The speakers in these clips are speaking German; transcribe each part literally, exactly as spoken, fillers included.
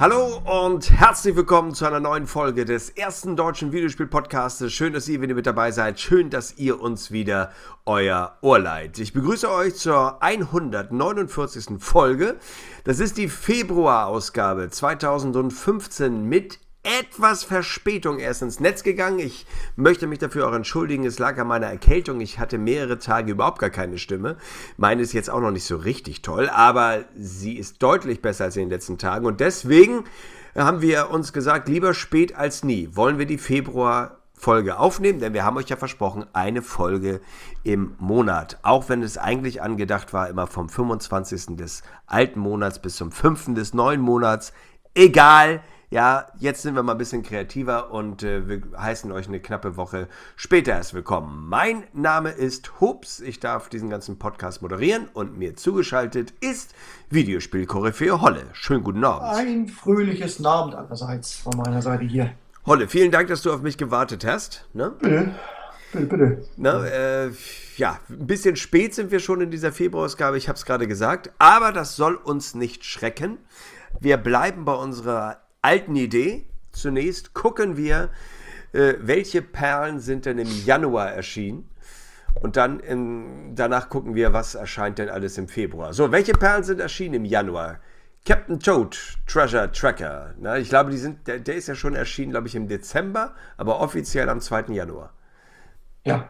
Hallo und herzlich willkommen zu einer neuen Folge des ersten deutschen Videospiel-Podcastes. Schön, dass ihr wieder mit dabei seid. Schön, dass ihr uns wieder euer Ohr leiht. Ich begrüße euch zur hundertneunundvierzigsten Folge. Das ist die Februarausgabe zweitausendfünfzehn mit etwas Verspätung erst ins Netz gegangen. Ich möchte mich dafür auch entschuldigen. Es lag an meiner Erkältung. Ich hatte mehrere Tage überhaupt gar keine Stimme. Meine ist jetzt auch noch nicht so richtig toll, aber sie ist deutlich besser als in den letzten Tagen. Und deswegen haben wir uns gesagt, lieber spät als nie, wollen wir die Februar-Folge aufnehmen, denn wir haben euch ja versprochen, eine Folge im Monat. Auch wenn es eigentlich angedacht war, immer vom fünfundzwanzigsten des alten Monats bis zum fünften des neuen Monats. Egal. Ja, jetzt sind wir mal ein bisschen kreativer und äh, wir heißen euch eine knappe Woche später erst willkommen. Mein Name ist Hups, ich darf diesen ganzen Podcast moderieren und mir zugeschaltet ist Videospiel-Koryphäe Holle. Schönen guten Abend. Ein fröhliches Abend allerseits von meiner Seite hier. Holle, vielen Dank, dass du auf mich gewartet hast. Ne? Bitte, bitte, bitte. Ne, äh, ja, ein bisschen spät sind wir schon in dieser Februarausgabe, ich habe es gerade gesagt, aber das soll uns nicht schrecken. Wir bleiben bei unserer alten Idee. Zunächst gucken wir, äh, welche Perlen sind denn im Januar erschienen. Und dann im, danach gucken wir, was erscheint denn alles im Februar. So, welche Perlen sind erschienen im Januar? Captain Toad, Treasure Tracker. Na, ich glaube, die sind, der, der ist ja schon erschienen, glaube ich, im Dezember, aber offiziell am zweiten Januar. Ja.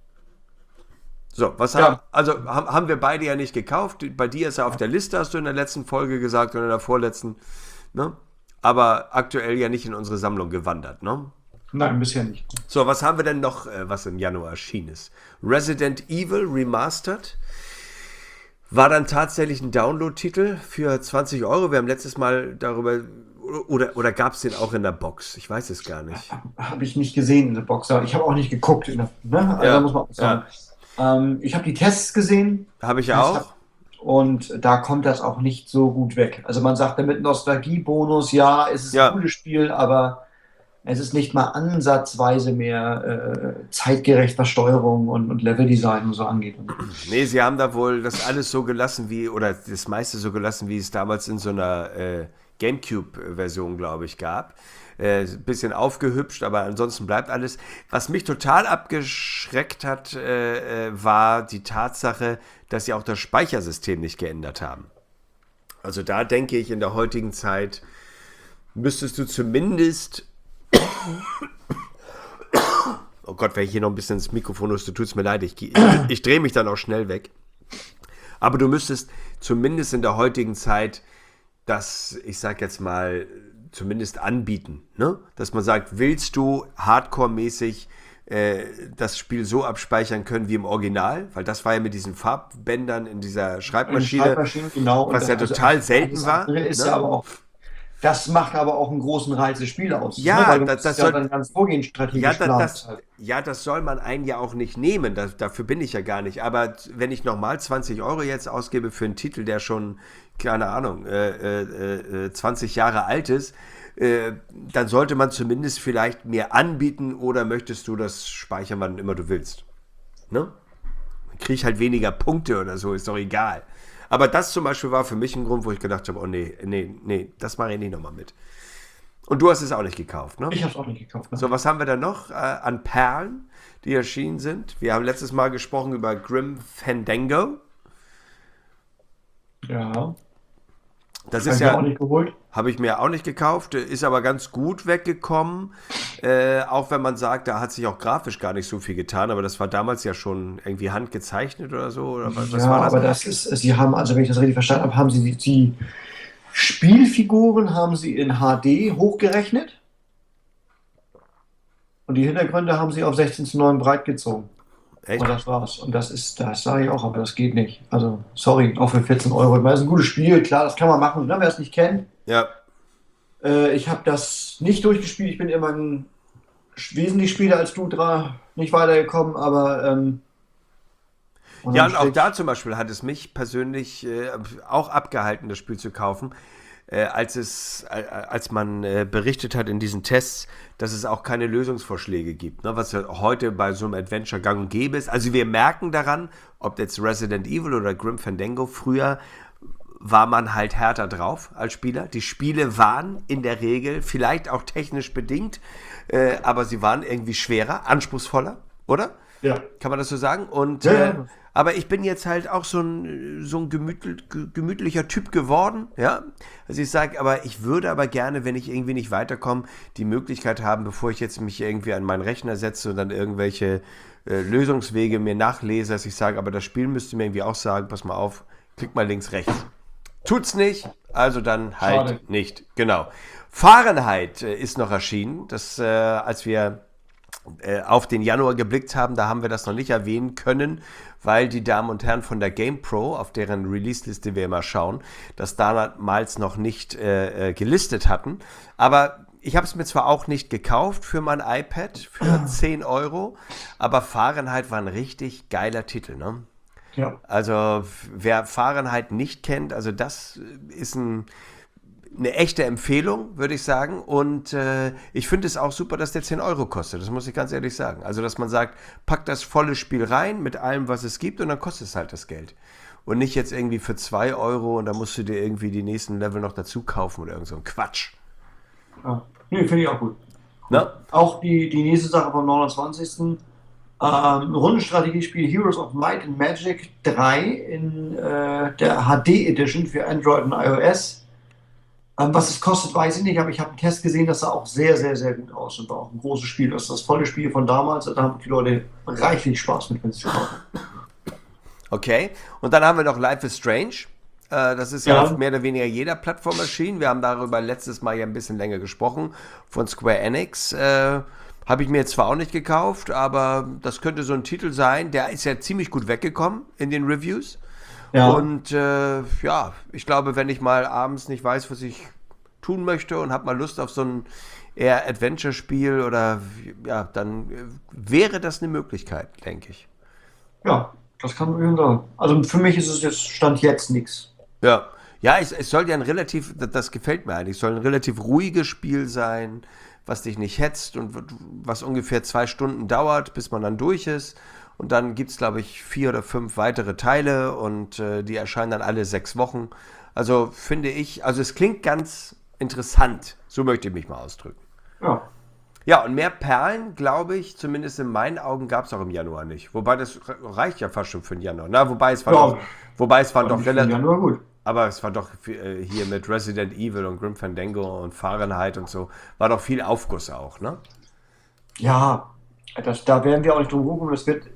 So, was Ja. haben, also haben, haben wir beide ja nicht gekauft. Bei dir ist er auf der Liste, hast du in der letzten Folge gesagt, oder in der vorletzten, ne? Aber aktuell ja nicht in unsere Sammlung gewandert, ne? Nein, bisher nicht. So, was haben wir denn noch, äh, was im Januar erschienen ist? Resident Evil Remastered war dann tatsächlich ein Download-Titel für zwanzig Euro. Wir haben letztes Mal darüber, oder, oder gab es den auch in der Box? Ich weiß es gar nicht. Habe ich nicht gesehen in der Box, aber ich habe auch nicht geguckt. In der, ne? Also Ja, da muss man auch sagen. Ähm, ich habe die Tests gesehen. Habe ich ja Ich auch. hab- Und da kommt das auch nicht so gut weg. Also man sagt damit Nostalgiebonus, ja, es ist Ja. ein gutes Spiel, aber es ist nicht mal ansatzweise mehr äh, zeitgerecht, was Steuerung und, und Leveldesign und so angeht. Nee, sie haben da wohl das alles so gelassen wie, oder das meiste so gelassen, wie es damals in so einer äh, Gamecube-Version, glaube ich, gab. Äh, bisschen aufgehübscht, aber ansonsten bleibt alles. Was mich total abgeschreckt hat, äh, äh, war die Tatsache, dass sie auch das Speichersystem nicht geändert haben. Also da denke ich, in der heutigen Zeit müsstest du zumindest... Oh Gott, wenn ich hier noch ein bisschen ins Mikrofon huste, tut es mir leid, ich, ich, ich drehe mich dann auch schnell weg. Aber du müsstest zumindest in der heutigen Zeit das, ich sag jetzt mal, zumindest anbieten, ne? Dass man sagt, willst du hardcore-mäßig äh, das Spiel so abspeichern können wie im Original? Weil das war ja mit diesen Farbbändern in dieser Schreibmaschine, Schreibmaschine, genau. was Und ja also total alles selten war. andere Ist Ne? ja aber auch, das macht aber auch einen großen Reiz des Spiels aus. Ja, ne? Weil du das- musst das ja soll- dann ganz vorgehensstrategisch Ja, da, planen. das, ja, das soll man einen ja auch nicht nehmen. Das, dafür bin ich ja gar nicht. Aber wenn ich nochmal zwanzig Euro jetzt ausgebe für einen Titel, der schon, keine Ahnung, äh, äh, äh, zwanzig Jahre alt ist, äh, dann sollte man zumindest vielleicht mir anbieten, oder möchtest du das speichern, wann immer du willst. Ne? Dann kriege ich halt weniger Punkte oder so, ist doch egal. Aber das zum Beispiel war für mich ein Grund, wo ich gedacht habe, oh nee, nee, nee, das mache ich nicht nochmal mit. Und du hast es auch nicht gekauft, ne? Ich habe es auch nicht gekauft. Ne? So, was haben wir da noch äh, an Perlen, die erschienen sind? Wir haben letztes Mal gesprochen über Grim Fandango. Ja, Das habe ist ich mir auch ja, nicht geholt. habe ich mir auch nicht gekauft, ist aber ganz gut weggekommen. Äh, auch wenn man sagt, da hat sich auch grafisch gar nicht so viel getan, aber das war damals ja schon irgendwie handgezeichnet oder so. Oder was, was Ja, war das? aber das ist, sie haben, also wenn ich das richtig verstanden habe, haben sie die, die Spielfiguren haben sie in H D hochgerechnet und die Hintergründe haben sie auf sechzehn zu neun breit gezogen. Echt? Und das war's. Und das ist, das sage ich auch, aber das geht nicht. Also, sorry, auch für vierzehn Euro. Ich meine, das ist ein gutes Spiel, klar, das kann man machen, ne, wer es nicht kennt. Ja, Äh, ich habe das nicht durchgespielt, ich bin immer ein wesentlich später als du dran nicht weitergekommen, aber ähm, ja, unterm und auch Strich- da zum Beispiel hat es mich persönlich äh, auch abgehalten, das Spiel zu kaufen, äh, als es, äh, als man äh, berichtet hat in diesen Tests, dass es auch keine Lösungsvorschläge gibt, ne, was ja heute bei so einem Adventure gang und gäbe ist. Also wir merken daran, ob jetzt Resident Evil oder Grim Fandango, früher war man halt härter drauf als Spieler. Die Spiele waren in der Regel vielleicht auch technisch bedingt, äh, aber sie waren irgendwie schwerer, anspruchsvoller, oder? Ja. Kann man das so sagen? Und, Ja, äh, ja. aber ich bin jetzt halt auch so ein, so ein gemütl, gemütlicher Typ geworden, ja. Also ich sage, aber ich würde aber gerne, wenn ich irgendwie nicht weiterkomme, die Möglichkeit haben, bevor ich jetzt mich irgendwie an meinen Rechner setze und dann irgendwelche äh, Lösungswege mir nachlese, dass ich sage, aber das Spiel müsste mir irgendwie auch sagen, pass mal auf, klick mal links, rechts. Tut's nicht, also dann halt Schade. nicht. Genau. Fahrenheit äh, ist noch erschienen, das, äh, als wir äh, auf den Januar geblickt haben, da haben wir das noch nicht erwähnen können, weil die Damen und Herren von der GamePro, auf deren Release-Liste wir immer schauen, das damals noch nicht äh, äh, gelistet hatten. Aber ich habe es mir zwar auch nicht gekauft für mein iPad für zehn Euro, aber Fahrenheit war ein richtig geiler Titel, ne? Ja. Also wer Fahrenheit nicht kennt, also das ist ein, eine echte Empfehlung, würde ich sagen. Und äh, ich finde es auch super, dass der zehn Euro kostet. Das muss ich ganz ehrlich sagen. Also dass man sagt, pack das volle Spiel rein mit allem, was es gibt und dann kostet es halt das Geld. Und nicht jetzt irgendwie für zwei Euro und dann musst du dir irgendwie die nächsten Level noch dazu kaufen oder irgend so ein Quatsch. Ja. Nee, finde ich auch gut. Ne? Auch die, die nächste Sache vom neunundzwanzigsten. Ähm, Rundenstrategiespiel Heroes of Might and Magic drei in äh, der H D Edition für Android und iOS. Ähm, was es kostet, weiß ich nicht, aber ich habe einen Test gesehen, das sah auch sehr, sehr, sehr gut aus und war auch ein großes Spiel. Das ist das volle Spiel von damals, da haben die Leute reichlich Spaß mit, wenn sie es kaufen. Okay. Und dann haben wir noch Life is Strange. Äh, das ist ja, Ja. auf mehr oder weniger jeder Plattform erschienen. Wir haben darüber letztes Mal ja ein bisschen länger gesprochen von Square Enix. Äh, Habe ich mir jetzt zwar auch nicht gekauft, aber das könnte so ein Titel sein. Der ist ja ziemlich gut weggekommen in den Reviews. Ja. Und äh, ja, ich glaube, wenn ich mal abends nicht weiß, was ich tun möchte und habe mal Lust auf so ein eher Adventure-Spiel oder ja, dann äh, wäre das eine Möglichkeit, denke ich. Ja, das kann man schon sagen. Also für mich ist es jetzt Stand jetzt nichts. Ja, ja, es, es soll ja ein relativ, das, das gefällt mir eigentlich, es soll ein relativ ruhiges Spiel sein, was dich nicht hetzt und was ungefähr zwei Stunden dauert, bis man dann durch ist. Und dann gibt es, glaube ich, vier oder fünf weitere Teile und äh, die erscheinen dann alle sechs Wochen. Also finde ich, also es klingt ganz interessant, so möchte ich mich mal ausdrücken. Ja. Ja, und mehr Perlen, glaube ich, zumindest in meinen Augen gab es auch im Januar nicht. Wobei das reicht ja fast schon für den Januar. Na, wobei es war Ja. doch, wobei es waren doch Ja, relativ, nur gut. aber es war doch äh, hier mit Resident Evil und Grim Fandango und Fahrenheit und so, war doch viel Aufguss auch, ne? Ja, das, da werden wir auch nicht drum rumkommen. Es wird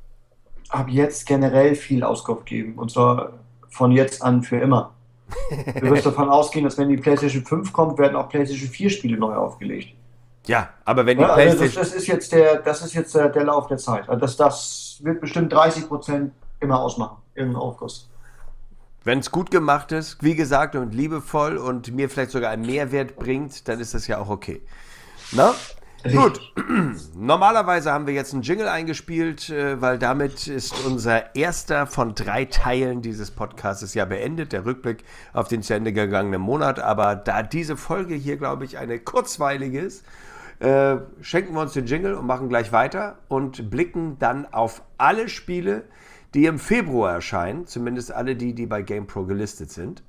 ab jetzt generell viel Auskunft geben. Und zwar von jetzt an für immer. Du wirst davon ausgehen, dass wenn die PlayStation fünf kommt, werden auch PlayStation vier Spiele neu aufgelegt. Ja, aber wenn die Ja, also das, PlayStation, das ist jetzt der, das ist jetzt der, der Lauf der Zeit. Also das, das wird bestimmt dreißig Prozent immer ausmachen, irgendein Aufguss. wenn es gut gemacht ist, wie gesagt, und liebevoll und mir vielleicht sogar einen Mehrwert bringt, dann ist das ja auch okay. Na? Gut, normalerweise haben wir jetzt einen Jingle eingespielt, äh, weil damit ist unser erster von drei Teilen dieses Podcasts ja beendet, der Rückblick auf den zu Ende gegangenen Monat. Aber da diese Folge hier, glaube ich, eine kurzweilige ist, äh, schenken wir uns den Jingle und machen gleich weiter und blicken dann auf alle Spiele, die im Februar erscheinen, zumindest alle die, die bei GamePro gelistet sind.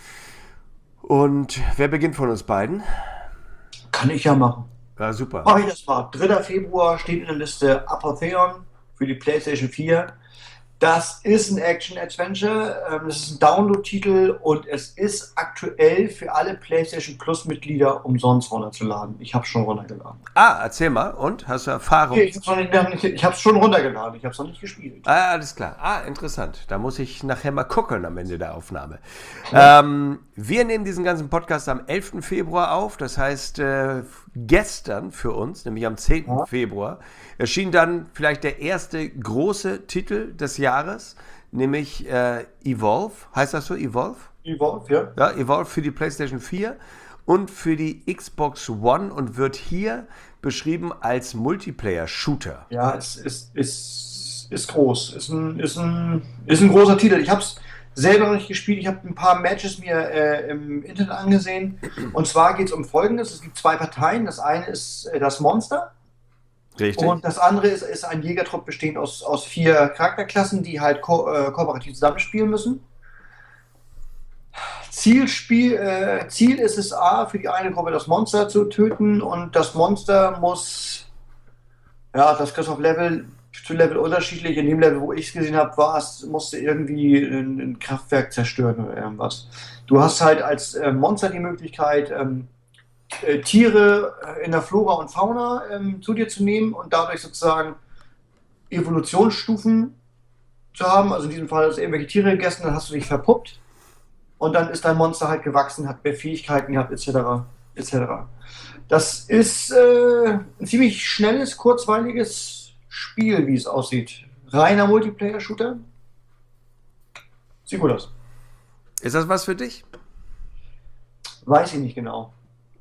Und wer beginnt von uns beiden? Kann ich ja machen. Ja, super. Mach ich das mal. dritter Februar steht in der Liste Apotheon für die PlayStation vier. Das ist ein Action-Adventure, ähm, das ist ein Download-Titel und es ist aktuell für alle PlayStation Plus-Mitglieder umsonst runterzuladen. Ich habe es schon runtergeladen. Ah, erzähl mal. Und? Hast du Erfahrung? Okay, ich habe es hab schon runtergeladen, ich habe es noch nicht gespielt. Ah, alles klar. Ah, interessant. Da muss ich nachher mal gucken am Ende der Aufnahme. Ja. Ähm, wir nehmen diesen ganzen Podcast am elften Februar auf. Das heißt, äh, gestern für uns, nämlich am zehnten Ja. Februar, erschien dann vielleicht der erste große Titel des Jahres, nämlich äh, Evolve. Heißt das so, Evolve? Evolve, ja. Ja, Evolve für die PlayStation vier und für die Xbox One und wird hier beschrieben als Multiplayer-Shooter. Ja, es ist, ist, ist groß. Ist ein, ist, ein, ist ein großer Titel. Ich habe es selber noch nicht gespielt. Ich habe ein paar Matches mir äh, im Internet angesehen. Und zwar geht es um Folgendes. Es gibt zwei Parteien. Das eine ist äh, das Monster. Richtig? Und das andere ist, ist ein Jägertrupp bestehend aus, aus vier Charakterklassen, die halt ko äh, kooperativ zusammenspielen müssen. Zielspiel, äh, Ziel ist es A, für die eine Gruppe das Monster zu töten und das Monster muss, ja, das kriegst du auf Level zu Level unterschiedlich. In dem Level, wo ich es gesehen habe, war es, musste irgendwie ein, ein Kraftwerk zerstören oder irgendwas. Du hast halt als äh, Monster die Möglichkeit, ähm, äh, Tiere in der Flora und Fauna ähm, zu dir zu nehmen und dadurch sozusagen Evolutionsstufen zu haben. Also in diesem Fall hast du irgendwelche Tiere gegessen, dann hast du dich verpuppt und dann ist dein Monster halt gewachsen, hat mehr Fähigkeiten gehabt, et cetera et cetera. Das ist äh, ein ziemlich schnelles, kurzweiliges Spiel, wie es aussieht. Reiner Multiplayer-Shooter. Sieht gut aus. Ist das was für dich? Weiß ich nicht genau.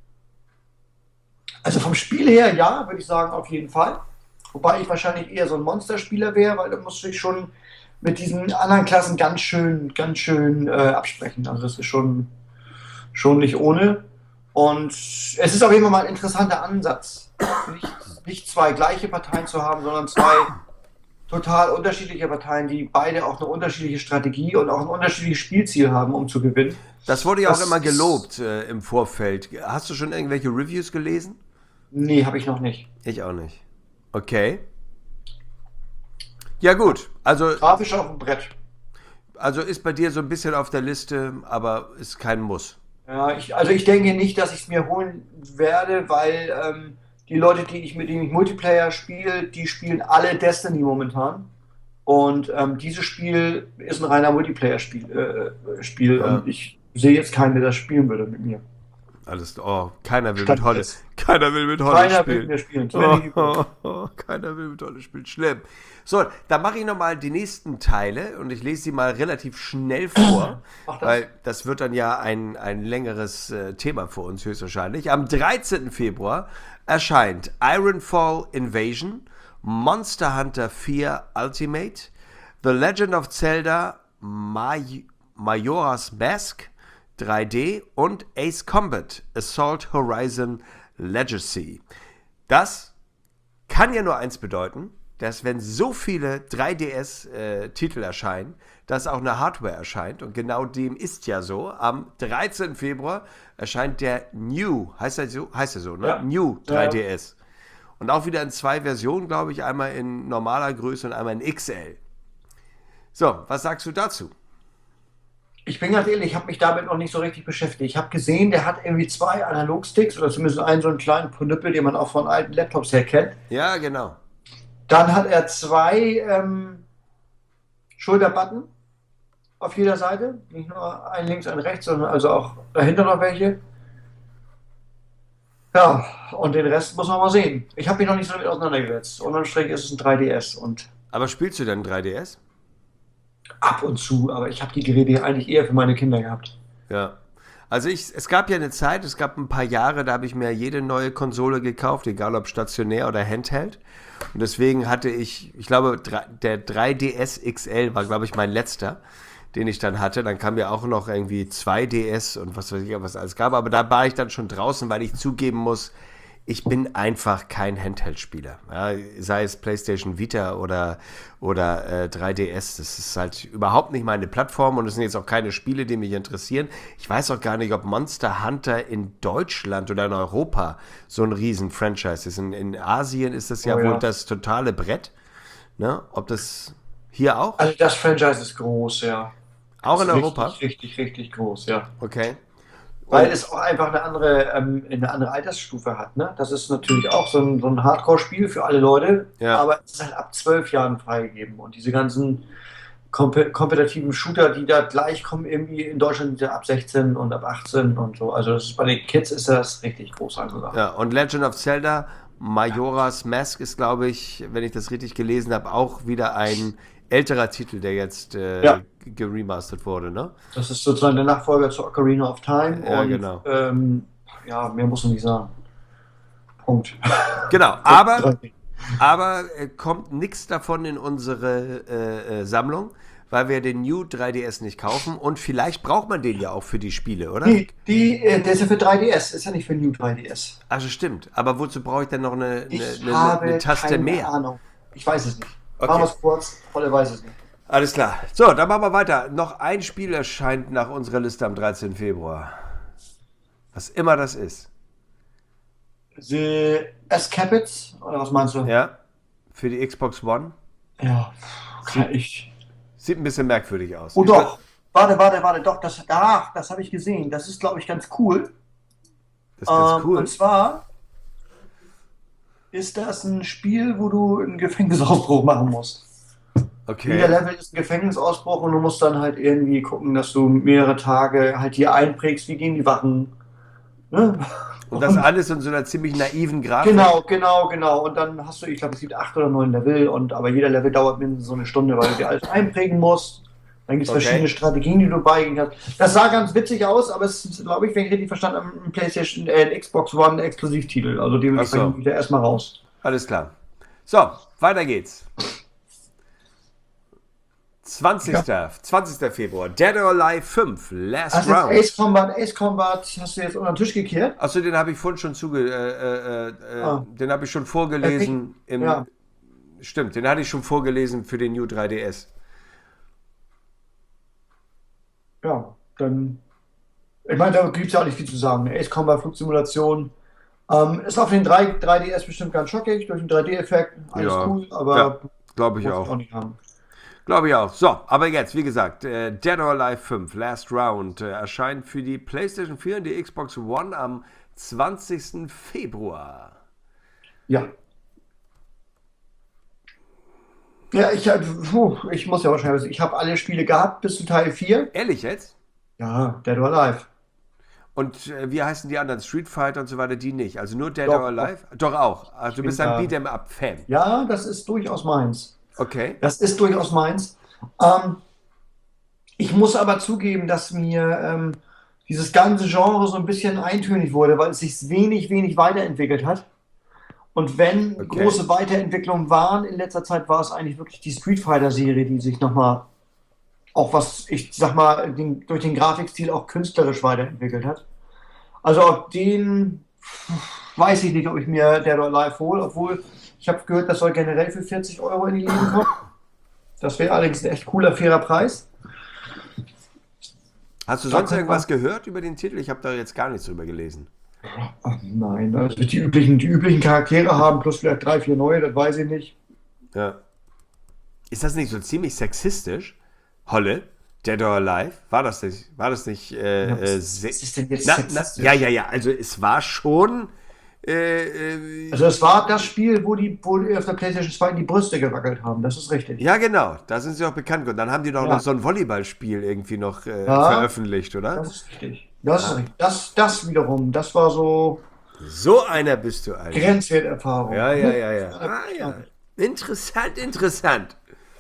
Also vom Spiel her, ja, würde ich sagen, auf jeden Fall. Wobei ich wahrscheinlich eher so ein Monsterspieler wäre, weil da musst du dich schon mit diesen anderen Klassen ganz schön, ganz schön äh, absprechen. Also das ist schon, schon nicht ohne. Und es ist auf jeden Fall mal ein interessanter Ansatz. Nicht, nicht zwei gleiche Parteien zu haben, sondern zwei total unterschiedliche Parteien, die beide auch eine unterschiedliche Strategie und auch ein unterschiedliches Spielziel haben, um zu gewinnen. Das wurde ja Das auch immer ist- gelobt äh, im Vorfeld. Hast du schon irgendwelche Reviews gelesen? Nee, habe ich noch nicht. Ich auch nicht. Okay. Ja gut, also, Grafisch auf dem Brett. also ist bei dir so ein bisschen auf der Liste, aber ist kein Muss. Ja, ich, also ich denke nicht, dass ich es mir holen werde, weil ähm, die Leute, die ich mit denen ich Multiplayer spiele, die spielen alle Destiny momentan. Und ähm, dieses Spiel ist ein reiner Multiplayer-Spiel. Äh, Spiel. Ja. Und ich sehe jetzt keinen, der das spielen würde mit mir. Alles, oh, keiner will Stand mit Holle. jetzt. Keiner will mit Holle Keiner will spielen. mit mir spielen. Oh, Twenty- oh, oh, keiner will mit Holle spielen. Schlimm. So, dann mache ich nochmal die nächsten Teile und ich lese sie mal relativ schnell vor, Mach das. weil das wird dann ja ein, ein längeres äh, Thema für uns höchstwahrscheinlich. Am dreizehnten Februar erscheint Ironfall Invasion, Monster Hunter vier Ultimate, The Legend of Zelda Maj Majora's Mask drei D und Ace Combat Assault Horizon Legacy. Das kann ja nur eins bedeuten, dass wenn so viele drei D S-Titel erscheinen, dass auch eine Hardware erscheint. Und genau dem ist ja so. Am dreizehnten Februar erscheint der New, heißt er so, heißt er so, ne? Ja. New Ja. drei D S. Und auch wieder in zwei Versionen, glaube ich, einmal in normaler Größe und einmal in X L. So, was sagst du dazu? Ich bin ganz ehrlich, ich habe mich damit noch nicht so richtig beschäftigt. Ich habe gesehen, der hat irgendwie zwei Analogsticks oder zumindest einen so einen kleinen Ponüppel, den man auch von alten Laptops her kennt. Ja, genau. Dann hat er zwei ähm, Schulterbutton auf jeder Seite. Nicht nur ein links, ein rechts, sondern also auch dahinter noch welche. Ja, und den Rest muss man mal sehen. Ich habe mich noch nicht so damit auseinandergesetzt. Unterm Strich ist es ein drei D S und Aber spielst du denn drei D S? ab und zu, aber ich habe die Geräte eigentlich eher für meine Kinder gehabt. Ja. Also ich, es gab ja eine Zeit, es gab ein paar Jahre, da habe ich mir jede neue Konsole gekauft, egal ob stationär oder Handheld. Und deswegen hatte ich, ich glaube, drei- der drei D S X L war, glaube ich, mein letzter, den ich dann hatte. Dann kam ja auch noch irgendwie zwei D S und was weiß ich, was es alles gab. Aber da war ich dann schon draußen, weil ich zugeben muss, ich bin einfach kein Handheld-Spieler. Ja, sei es PlayStation Vita oder, oder äh, drei D S. Das ist halt überhaupt nicht meine Plattform und es sind jetzt auch keine Spiele, die mich interessieren. Ich weiß auch gar nicht, ob Monster Hunter in Deutschland oder in Europa so ein Riesen-Franchise ist. In, in Asien ist das ja Oh wohl ja. das totale Brett. Ne? Ob das hier auch? Also das Franchise ist groß, ja. Auch in Ist Europa? Richtig, richtig, richtig groß, ja. Okay. Weil Und- es auch einfach eine andere, ähm, eine andere Altersstufe hat. Ne? Das ist natürlich auch so ein, so ein Hardcore-Spiel für alle Leute, Ja. aber es ist halt ab zwölf Jahren freigegeben. Und diese ganzen komp kompetitiven Shooter, die da gleich kommen, irgendwie in Deutschland sind ja ab sechzehn und ab achtzehn und so. Also das ist, bei den Kids ist das richtig groß angesagt. Ja, und Legend of Zelda, Majora's Mask ist, glaube ich, wenn ich das richtig gelesen habe, auch wieder ein älterer Titel, der jetzt äh, Ja. geremastert wurde, ne? Das ist sozusagen der Nachfolger zu Ocarina of Time. Ja, und, genau. Ähm, ja, mehr muss man nicht sagen. Punkt. Genau, aber, aber äh, kommt nichts davon in unsere äh, äh, Sammlung, weil wir den New drei D S nicht kaufen und vielleicht braucht man den ja auch für die Spiele, oder? Die, die, äh, der ist ja für drei D S, ist ja nicht für New drei D S. Also stimmt, aber wozu brauche ich denn noch eine, eine, Ich eine, habe eine Taste keine mehr? Ahnung. Ich weiß es nicht. Okay. Machen wir es kurz, Volle weiß es nicht. Alles klar. So, dann machen wir weiter. Noch ein Spiel erscheint nach unserer Liste am dreizehnten Februar. Was immer das ist. The Escapades, oder was meinst du? Ja, für die Xbox One. Ja, kann Sieht, ich. sieht ein bisschen merkwürdig aus. Oh Ich doch, warte, warte, warte, doch, das, ach, das habe ich gesehen. Das ist, glaube ich, ganz cool. Das ist ganz Ähm, cool. und zwar ist das ein Spiel, wo du einen Gefängnisausbruch machen musst. Jeder Okay. Level ist ein Gefängnisausbruch und du musst dann halt irgendwie gucken, dass du mehrere Tage halt hier einprägst, wie gehen die Wachen. Ne? Und das Und alles in so einer ziemlich naiven Grafik. genau, genau, genau. Und dann hast du, ich glaube, es gibt acht oder neun Level und aber jeder Level dauert mindestens so eine Stunde, weil du dir alles einprägen musst. Dann gibt es Okay. verschiedene Strategien, die du beigehen kannst. Das sah ganz witzig aus, aber es ist, glaube ich, wenn ich richtig verstanden habe, ein PlayStation, äh, ein Xbox One Exklusivtitel. Also dementsprechend Ach so. wieder erstmal raus. Alles klar. So, weiter geht's. zwanzigsten zwanzigsten Februar. Dead or Alive fünf. Last Hast du jetzt Round. Ace Combat, Ace Combat, hast du jetzt unter den Tisch gekehrt? Achso, den habe ich vorhin schon zuge... Äh, äh, äh, Ah. Den habe ich schon vorgelesen. Im, Ja. Stimmt, den hatte ich schon vorgelesen für den New drei D S. Ja, dann. Ich meine, da gibt es ja auch nicht viel zu sagen. Ace Combat Flugsimulation. Ähm, ist auf den drei, 3DS bestimmt ganz schockig, durch den drei D-Effekt. Alles Ja. cool, aber Ja, glaube ich muss ich auch. auch nicht haben. Glaube ich auch. So, aber jetzt, wie gesagt, äh, Dead or Alive fünf, Last Round, äh, erscheint für die PlayStation vier und die Xbox One am zwanzigsten Februar. Ja. Ja, ich, hab- puh, ich muss ja wahrscheinlich, ich habe alle Spiele gehabt bis zu Teil vier. Ehrlich jetzt? Ja, Dead or Alive. Und äh, wie heißen die anderen? Street Fighter und so weiter, die nicht. Also nur Dead Doch, or Alive? Doch auch. Also du bist ein Ja. Beat'em Up-Fan. Ja, das ist durchaus meins. Okay. Das ist durchaus meins. Ähm, ich muss aber zugeben, dass mir ähm, dieses ganze Genre so ein bisschen eintönig wurde, weil es sich wenig, wenig weiterentwickelt hat. Und wenn Okay. große Weiterentwicklungen waren, in letzter Zeit war es eigentlich wirklich die Street Fighter-Serie, die sich nochmal, auch was, ich sag mal, den, durch den Grafikstil auch künstlerisch weiterentwickelt hat. Also ob den, weiß ich nicht, ob ich mir Dead or Alive hole, obwohl ich habe gehört, das soll generell für vierzig Euro in die Läden kommen. Das wäre allerdings ein echt cooler, fairer Preis. Hast du Da sonst könnte irgendwas man- gehört über den Titel? Ich habe da jetzt gar nichts drüber gelesen. Ach nein, also die üblichen, die üblichen Charaktere haben, plus vielleicht drei, vier neue, das weiß ich nicht. Ja. Ist das nicht so ziemlich sexistisch? Holle? Dead or Alive? War das nicht? War das nicht? Äh, Ja, äh, was- se- was ist denn jetzt na, na, sexistisch? ja, ja, ja. Also es war schon. Äh, äh, Also es war das Spiel, wo die, wo die auf der PlayStation zwei die Brüste gewackelt haben, das ist richtig. ja, genau. Da sind sie auch bekannt. Und dann haben die doch Ja. noch so ein Volleyballspiel irgendwie noch äh, Ja. veröffentlicht, oder? Das ist richtig. Das ist richtig. Das, das wiederum, das war so So einer bist du, Alter. Grenzwerterfahrung. Ja, ja, ja, ja. Ah, ja. Interessant, interessant.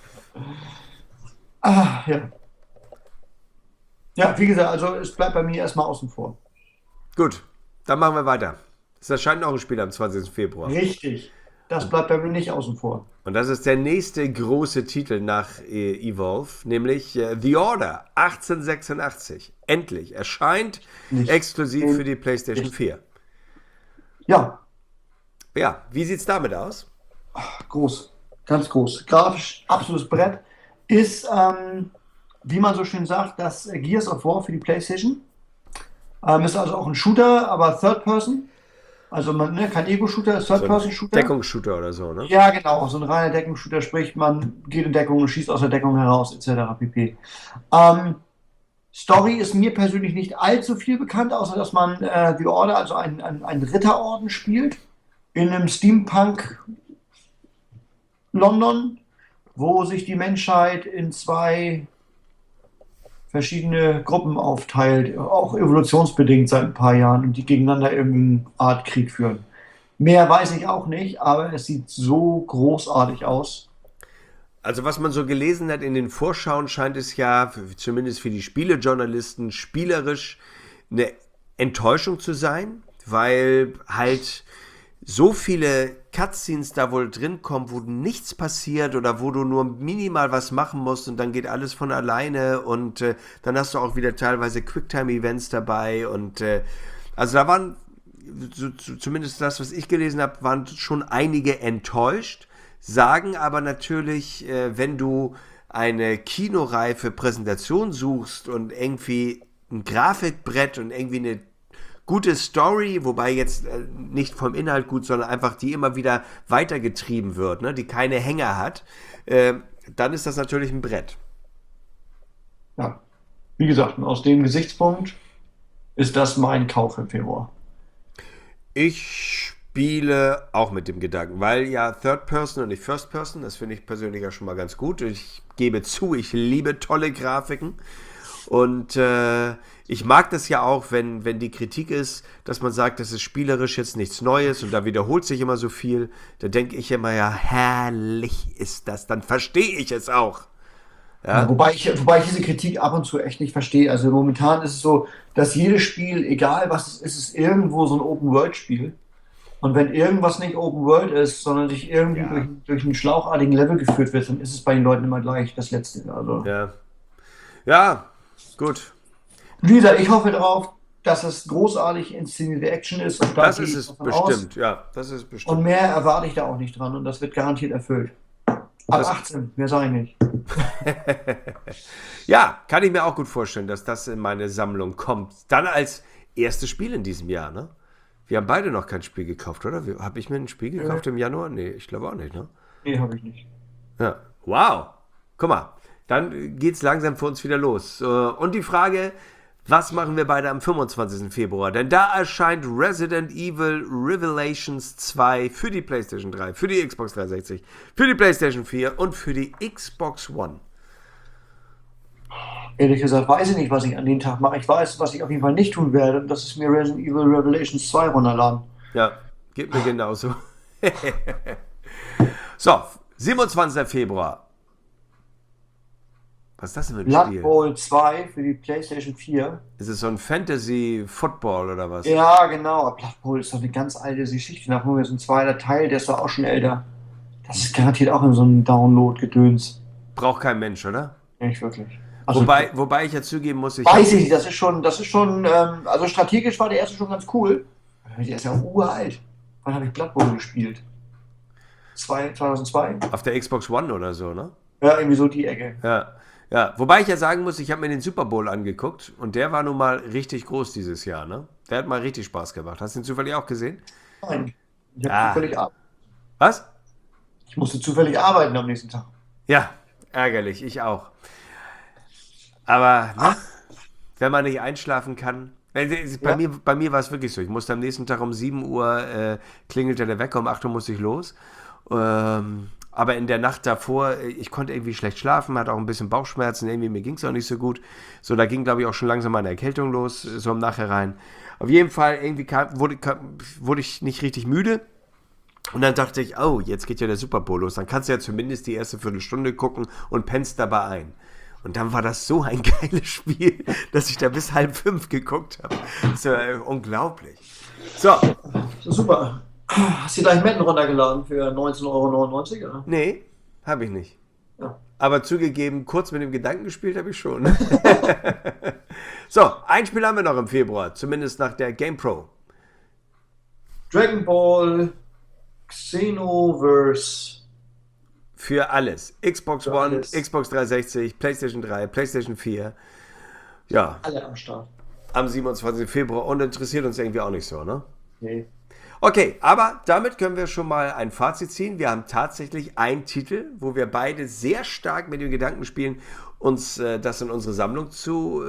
Ah, ja. Ja, wie gesagt, also es bleibt bei mir erstmal außen vor. Gut, dann machen wir weiter. Es erscheint noch ein Spiel am zwanzigsten Februar. Richtig. Das bleibt bei mir nicht außen vor. Und das ist der nächste große Titel nach äh, Evolve, nämlich äh, The Order achtzehnhundertsechsundachtzig. Endlich erscheint Nicht. exklusiv für die PlayStation vier. Ja, Ja, wie sieht's damit aus? groß. Ganz groß. Grafisch absolutes Brett. Ist, ähm, wie man so schön sagt, das Gears of War für die PlayStation. Ähm, ist also auch ein Shooter, aber Third Person. Also man, ne, kein Ego-Shooter, ist So ein Third-Person-Shooter. Deckungsshooter oder so, ne? Ja, genau, so ein reiner Deckungsshooter, sprich, man geht in Deckung und schießt aus der Deckung heraus, et cetera pp. Ähm, Story ist mir persönlich nicht allzu viel bekannt, außer dass man äh, The Order, also einen ein, ein Ritterorden spielt, in einem Steampunk London, wo sich die Menschheit in zwei verschiedene Gruppen aufteilt, auch evolutionsbedingt seit ein paar Jahren und die gegeneinander irgendeine Art Krieg führen. Mehr weiß ich auch nicht, aber es sieht so großartig aus. Also was man so gelesen hat in den Vorschauen, scheint es ja, für, zumindest für die Spielejournalisten, spielerisch eine Enttäuschung zu sein, weil halt so viele Cutscenes da wohl drin kommen, wo nichts passiert oder wo du nur minimal was machen musst und dann geht alles von alleine und äh, dann hast du auch wieder teilweise Quicktime-Events dabei und äh, also da waren, so, so, zumindest das, was ich gelesen habe, waren schon einige enttäuscht, sagen aber natürlich, äh, wenn du eine kinoreife Präsentation suchst und irgendwie ein Grafikbrett und irgendwie eine gute Story, wobei jetzt äh, nicht vom Inhalt gut, sondern einfach die immer wieder weitergetrieben wird, ne, die keine Hänger hat, äh, dann ist das natürlich ein Brett. Ja, wie gesagt, aus dem Gesichtspunkt ist das mein Kauf im Februar. Ich spiele auch mit dem Gedanken, weil ja Third Person und nicht First Person, das finde ich persönlich ja schon mal ganz gut. Ich gebe zu, ich liebe tolle Grafiken und äh, ich mag das ja auch, wenn, wenn die Kritik ist, dass man sagt, das ist spielerisch jetzt nichts Neues und da wiederholt sich immer so viel. Da denke ich immer, ja, herrlich ist das, dann verstehe ich es auch. Ja? Ja, wobei ich, wobei ich diese Kritik ab und zu echt nicht verstehe. Also momentan ist es so, dass jedes Spiel, egal was es ist, ist irgendwo so ein Open-World-Spiel. Und wenn irgendwas nicht Open World ist, sondern sich irgendwie Ja. durch, durch einen schlauchartigen Level geführt wird, dann ist es bei den Leuten immer gleich das Letzte. Also, Ja, ja, gut. wie gesagt, ich hoffe darauf, dass es großartig inszenierte Action ist. Und da Das gehe ist ich es davon aus. bestimmt, ja, das ist Und bestimmt. mehr erwarte ich da auch nicht dran. Und das wird garantiert erfüllt. Ab Das- achtzehn, mehr sage ich nicht. Ja, kann ich mir auch gut vorstellen, dass das in meine Sammlung kommt. Dann als erstes Spiel in diesem Jahr, ne? Wir haben beide noch kein Spiel gekauft, oder? Habe ich mir ein Spiel gekauft im Januar? Nee, ich glaube auch nicht, ne? Nee, habe ich nicht. Ja. Wow. Guck mal, dann geht's langsam für uns wieder los. Äh, Und die Frage, was machen wir beide am fünfundzwanzigsten Februar? Denn da erscheint Resident Evil Revelations zwei für die PlayStation drei, für die Xbox dreihundertsechzig, für die PlayStation vier und für die Xbox One. Ehrlich gesagt, weiß ich nicht, was ich an dem Tag mache. Ich weiß, was ich auf jeden Fall nicht tun werde. Und das ist mir Resident Evil Revelations zwei runterladen. Ja, geht mir genauso. So, siebenundzwanzigsten Februar. Was ist das denn für ein Blood Spiel? Bowl zwei für die PlayStation vier. Ist es so ein Fantasy-Football oder was? Ja, genau. Blood Bowl ist doch eine ganz alte Geschichte. Nach nur so ein zweiter Teil, der ist doch auch schon älter. Das ist garantiert auch in so einem Download-Gedöns. Braucht kein Mensch, oder? Nicht wirklich. Also, Wobei, wobei ich ja zugeben muss, ich weiß ich nicht, das ist schon, das ist schon, ähm, also strategisch war der erste schon ganz cool. Der ist ja auch uralt. Wann habe ich Blood Bowl gespielt? Zwei- zweitausendzwei? auf der Xbox One oder so, ne? Ja, irgendwie so die Ecke. Ja, ja. Wobei ich ja sagen muss, ich habe mir den Super Bowl angeguckt und der war nun mal richtig groß dieses Jahr, ne? Der hat mal richtig Spaß gemacht. Hast du den zufällig auch gesehen? Nein. Ich, hab Ah. zufällig ar- Was? ich musste zufällig arbeiten am nächsten Tag. Ja, ärgerlich, ich auch. Aber, ne? Wenn man nicht einschlafen kann. Äh, es- Bei Ja. mir, bei mir war es wirklich so. Ich musste am nächsten Tag um sieben Uhr äh, klingelte der Wecker, um acht Uhr musste ich los. Ähm, aber in der Nacht davor, äh, ich konnte irgendwie schlecht schlafen, hatte auch ein bisschen Bauchschmerzen, irgendwie mir ging es auch nicht so gut. So, da ging, glaube ich, auch schon langsam meine Erkältung los, äh, so im Nachhinein. Auf jeden Fall, irgendwie kam, wurde, kam, wurde ich nicht richtig müde. Und dann dachte ich, oh, jetzt geht ja der Super Bowl los. Dann kannst du ja zumindest die erste Viertelstunde gucken und pennst dabei ein. Und dann war das so ein geiles Spiel, dass ich da bis halb fünf geguckt habe. Das war äh, unglaublich. So, Super. Hast du gleich Metten runtergeladen für neunzehn Euro neunundneunzig? Oder? nee, habe ich nicht. Ja. Aber zugegeben, kurz mit dem Gedanken gespielt habe ich schon. So, ein Spiel haben wir noch im Februar, zumindest nach der GamePro. Dragon Ball Xenoverse. Für alles. Xbox Für One, alles. Xbox dreihundertsechzig, PlayStation drei, PlayStation vier. Ja, Alle am Start. am siebenundzwanzigsten Februar und interessiert uns irgendwie auch nicht so, ne? Nee. Okay, aber damit können wir schon mal ein Fazit ziehen. Wir haben tatsächlich einen Titel, wo wir beide sehr stark mit dem Gedanken spielen, uns äh, das in unsere Sammlung zu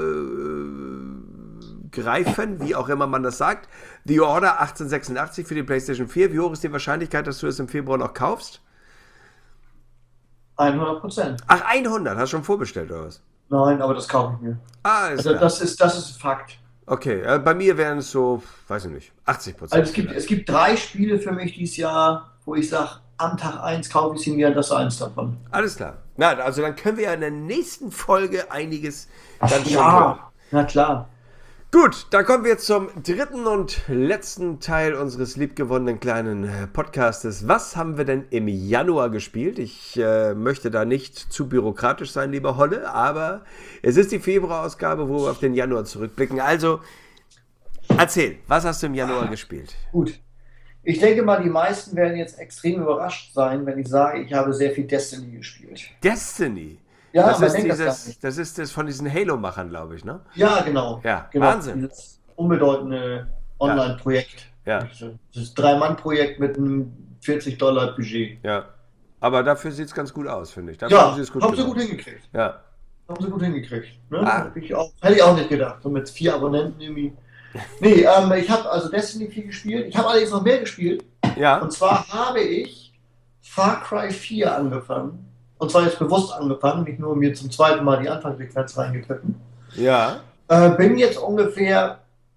äh, greifen, wie auch immer man das sagt. The Order achtzehnhundertsechsundachtzig für die PlayStation vier. Wie hoch ist die Wahrscheinlichkeit, dass du es im Februar noch kaufst? hundert Prozent. Ach, hundert. Hast du schon vorbestellt oder was? Nein, aber das kaufe ich mir. Ah, ist Also klar. das ist, das ist Fakt. Okay, äh, bei mir wären es so, weiß ich nicht, achtzig Prozent. Also es gibt, es gibt drei Spiele für mich dieses Jahr, wo ich sage, am Tag eins kaufe ich sie mir, das ist eins davon. Alles klar. Na, also dann können wir ja in der nächsten Folge einiges dann schon hören. Ja, na klar. Gut, da kommen wir zum dritten und letzten Teil unseres liebgewonnenen kleinen äh, Podcastes. Was haben wir denn im Januar gespielt? Ich äh, möchte da nicht zu bürokratisch sein, lieber Holle, aber es ist die Februarausgabe, wo wir auf den Januar zurückblicken. Also, erzähl, was hast du im Januar gespielt? Gut. Ich denke mal, die meisten werden jetzt extrem überrascht sein, wenn ich sage, ich habe sehr viel Destiny gespielt. Destiny. Ja, Das man ist denkt das gar dieses, nicht. das ist das von diesen Halo-Machern, glaube ich, ne? Ja, genau. Ja, Genau. Wahnsinn. Dieses unbedeutende Ja, Online-Projekt. ja, Das Drei-Mann-Projekt mit einem vierzig Dollar Budget. ja. Aber dafür sieht es ganz gut aus, finde ich. Dafür haben sie Ja, es gut haben sie gut gemacht. hingekriegt. Ja. Haben sie gut hingekriegt. Ne? Ah, Hab ich auch, hätte ich auch nicht gedacht. So mit vier Abonnenten irgendwie. Nee, ähm, ich habe also Destiny viel gespielt. Ich habe allerdings noch mehr gespielt. Und ja, zwar habe ich Far Cry vier angefangen. Und zwar jetzt bewusst angefangen, nicht nur mir zum zweiten Mal die Anfangssequenz reingekriegt. ja. Äh, bin jetzt ungefähr,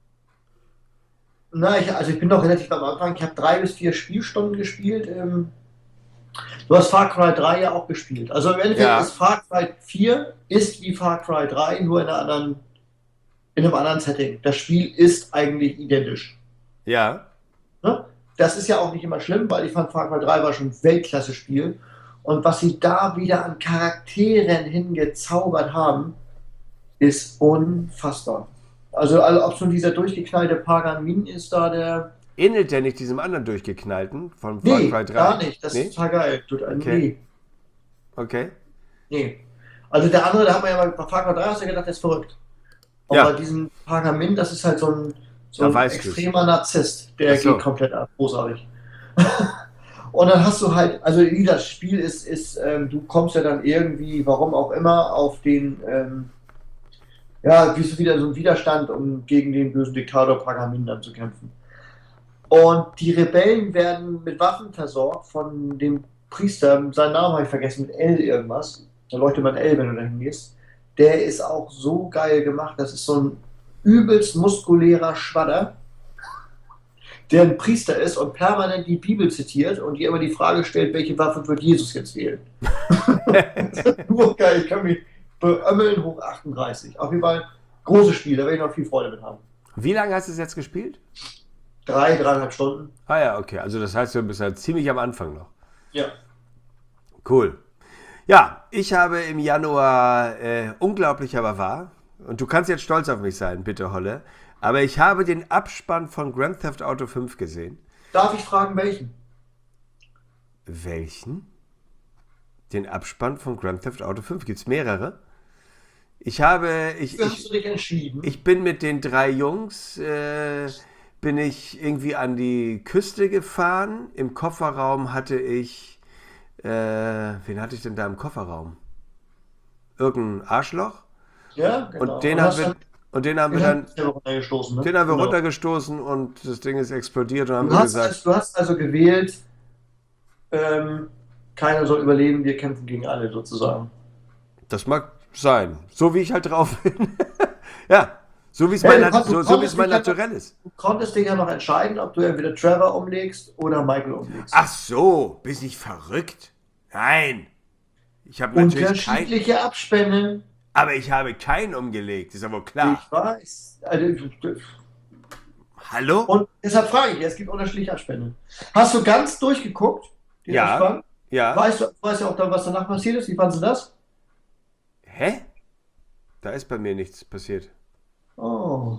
na, ich, also ich bin noch relativ am Anfang. Ich habe drei bis vier Spielstunden gespielt. Ähm, du hast Far Cry drei ja auch gespielt. Also im Endeffekt ist Ja, Far Cry vier ist wie Far Cry drei, nur in, einer anderen, in einem anderen Setting. Das Spiel ist eigentlich identisch. ja. Ne? Das ist ja auch nicht immer schlimm, weil ich fand Far Cry drei war schon ein Weltklasse-Spiel. Und was sie da wieder an Charakteren hingezaubert haben, ist unfassbar. Also, also ob schon dieser durchgeknallte Pagan Min ist da der. Ähnelt der nicht diesem anderen durchgeknallten von Far Nee, Cry gar drei? nicht. Das ist Nee? total geil. Tut einem Okay, nee, okay. nee. Also der andere, da hat man ja bei Far Cry drei hast du ja gedacht, der ist verrückt. Und bei Ja, diesem Pagan Min, das ist halt so ein, so da ein weißt du es. extremer Narzisst. Ach Der geht so. komplett ab. Großartig. Und dann hast du halt, also das Spiel ist, ist ähm, du kommst ja dann irgendwie, warum auch immer, auf den, ähm, ja, bist du wieder in so einem Widerstand, um gegen den bösen Diktator Pagamin dann zu kämpfen. Und die Rebellen werden mit Waffen versorgt von dem Priester, seinen Namen habe ich vergessen, mit L irgendwas. Da leuchtet man L, wenn du da hingehst. Der ist auch so geil gemacht, das ist so ein übelst muskulärer Schwadder, der ein Priester ist und permanent die Bibel zitiert und dir immer die Frage stellt, welche Waffe wird Jesus jetzt wählen? Das ist nur geil, ich kann mich beömmeln hoch achtunddreißig. Auf jeden Fall großes Spiel, da werde ich noch viel Freude mit haben. Wie lange hast du es jetzt gespielt? Drei, dreieinhalb Stunden. Ah ja, okay. Also das heißt, du bist halt ziemlich am Anfang noch. Ja. Cool. Ja, ich habe im Januar äh, unglaublich aber wahr, und du kannst jetzt stolz auf mich sein, bitte Holle, aber ich habe den Abspann von Grand Theft Auto fünf gesehen. Darf ich fragen, welchen? Welchen? Den Abspann von Grand Theft Auto fünf? Gibt es mehrere? Ich habe, ich, Wie hast ich, du dich entschieden? ich bin mit den drei Jungs, äh, bin ich irgendwie an die Küste gefahren. Im Kofferraum hatte ich, äh, wen hatte ich denn da im Kofferraum? Irgendein Arschloch. Ja, Und genau. den Und haben hast wir, dann und den haben wir den hast dann, du selber runtergestoßen, ne? den haben wir Genau. runtergestoßen und das Ding ist explodiert und haben Du wir hast, gesagt, also, du hast also gewählt, ähm, keiner soll überleben, wir kämpfen gegen alle sozusagen. das mag sein. So wie ich halt drauf bin. Ja, so wie es Ja, mein, du, Nat- kon du, so, so wie es konntest mein dich ja noch, Naturell ist. du konntest dich ja noch entscheiden, ob du entweder Trevor umlegst oder Michael umlegst. Ach so, bist ich verrückt? Nein. Ich habe natürlich kein, Unterschiedliche Abspänne. aber ich habe keinen umgelegt, ist aber klar. Ich weiß. Also, Hallo? und deshalb frage ich, es gibt unterschiedliche Abspänne. Hast du ganz durchgeguckt, den Ja, Abspann? ja. Weißt du, weißt ja auch, dann, was danach passiert ist? Wie fandest du das? Hä? Da ist bei mir nichts passiert, Oh.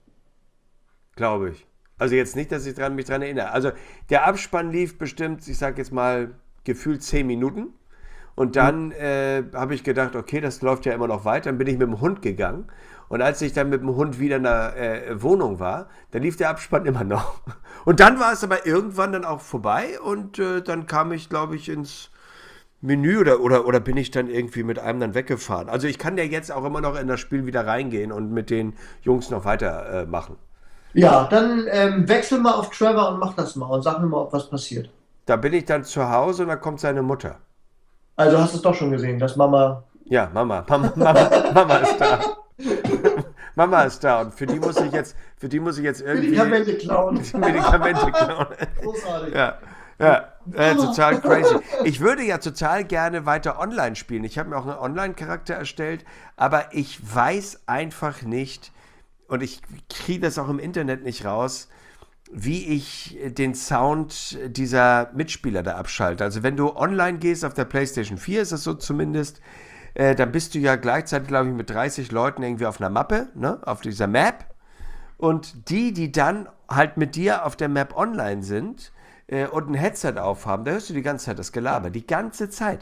glaube ich. Also jetzt nicht, dass ich dran, mich dran erinnere. Also der Abspann lief bestimmt, ich sag jetzt mal, gefühlt zehn Minuten. Und dann äh, habe ich gedacht, okay, das läuft ja immer noch weiter. Dann bin ich mit dem Hund gegangen. Und als ich dann mit dem Hund wieder in der äh, Wohnung war, dann lief der Abspann immer noch. Und dann war es aber irgendwann dann auch vorbei. Und äh, dann kam ich, glaube ich, ins Menü oder, oder, oder bin ich dann irgendwie mit einem dann weggefahren. Also ich kann ja jetzt auch immer noch in das Spiel wieder reingehen und mit den Jungs noch weiter äh, machen. Ja, dann ähm, wechsel mal auf Trevor und mach das mal und sag mir mal, ob was passiert. Da bin ich dann zu Hause und dann kommt seine Mutter. Also hast du es doch schon gesehen, dass Mama. Ja, Mama, Mama, Mama, Mama ist da. Mama ist da und für die muss ich jetzt, für die muss ich jetzt irgendwie Medikamente klauen. Medikamente klauen. Großartig. Ja, ja, äh, total crazy. Ich würde ja total gerne weiter online spielen. Ich habe mir auch einen Online-Charakter erstellt, aber ich weiß einfach nicht und ich kriege das auch im Internet nicht raus, wie ich den Sound dieser Mitspieler da abschalte. Also wenn du online gehst auf der PlayStation vier, ist das so zumindest, äh, dann bist du ja gleichzeitig, glaube ich, mit dreißig Leuten irgendwie auf einer Mappe, ne, auf dieser Map. Und die, die dann halt mit dir auf der Map online sind äh, und ein Headset aufhaben, da hörst du die ganze Zeit das Gelaber, die ganze Zeit.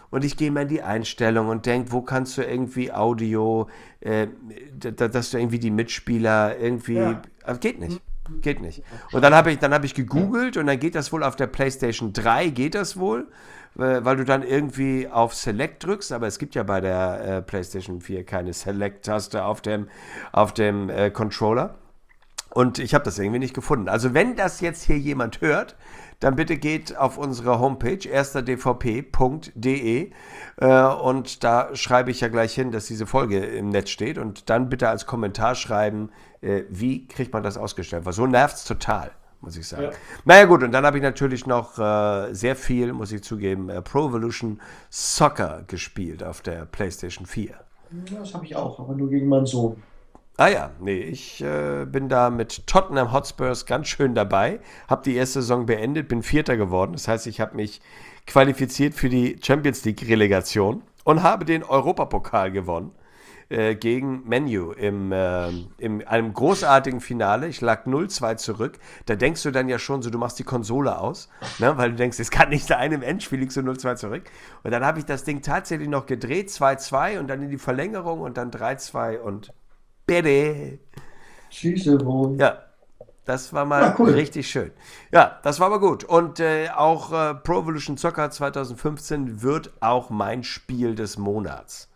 und ich gehe mal in die Einstellung und denke, wo kannst du irgendwie Audio, äh, da- dass du irgendwie die Mitspieler irgendwie, Ja. aber geht nicht. Geht nicht. Und dann habe ich, dann habe ich gegoogelt und dann geht das wohl auf der PlayStation drei, geht das wohl, äh, weil du dann irgendwie auf Select drückst, aber es gibt ja bei der äh, PlayStation vier keine Select-Taste auf dem, auf dem äh, Controller. Und ich habe das irgendwie nicht gefunden. Also wenn das jetzt hier jemand hört, dann bitte geht auf unsere Homepage erster d v p punkt d e äh, und da schreibe ich ja gleich hin, dass diese Folge im Netz steht und dann bitte als Kommentar schreiben, äh, wie kriegt man das ausgestellt, weil so nervt es total, muss ich sagen. Ja. Naja gut, und dann habe ich natürlich noch äh, sehr viel, muss ich zugeben, äh, Pro Evolution Soccer gespielt auf der PlayStation vier. Ja, das habe ich auch, aber nur gegen meinen Sohn. Ah ja, nee, ich äh, bin da mit Tottenham Hotspurs ganz schön dabei, habe die erste Saison beendet, bin Vierter geworden. Das heißt, ich habe mich qualifiziert für die Champions League Relegation und habe den Europapokal gewonnen äh, gegen Man U im, äh, in einem großartigen Finale. Ich lag null zwei zurück. Da denkst du dann ja schon so, du machst die Konsole aus, ne? Weil du denkst, es kann nicht sein, im Endspiel liegst du null zwei zurück. Und dann habe ich das Ding tatsächlich noch gedreht, zwei zwei und dann in die Verlängerung und dann drei zwei und bitte. Schieße, Ja, das war mal Ja, cool. richtig schön. Ja, das war aber gut. Und äh, auch äh, Pro Evolution Soccer zwanzig fünfzehn wird auch mein Spiel des Monats.